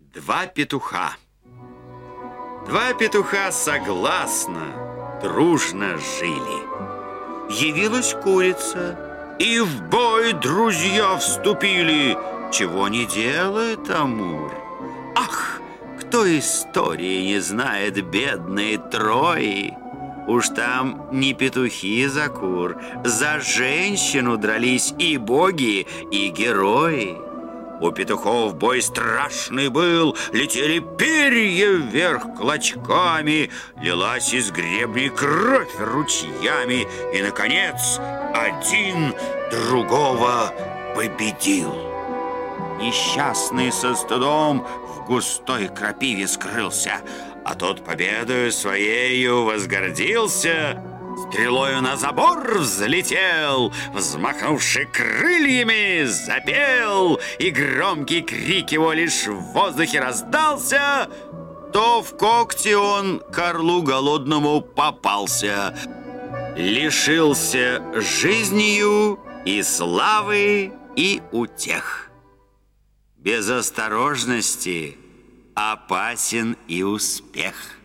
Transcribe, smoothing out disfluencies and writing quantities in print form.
Два петуха. Два петуха согласно, дружно жили. Явилась курица, и в бой друзья вступили. Чего не делает Амур? Ах, кто истории не знает бедной Трои? Уж там не петухи за кур, за женщину дрались и боги, и герои. У петухов бой страшный был, летели перья вверх клочками, лилась из гребней кровь ручьями, и, наконец, один другого победил. Несчастный со стыдом в густой крапиве скрылся, а тот победою своею возгордился. Стрелою на забор взлетел, взмахнувши крыльями, запел, и громкий крик его лишь в воздухе раздался, то в когти он к орлу голодному попался, лишился жизнью и славы, и утех. Без осторожности опасен и успех.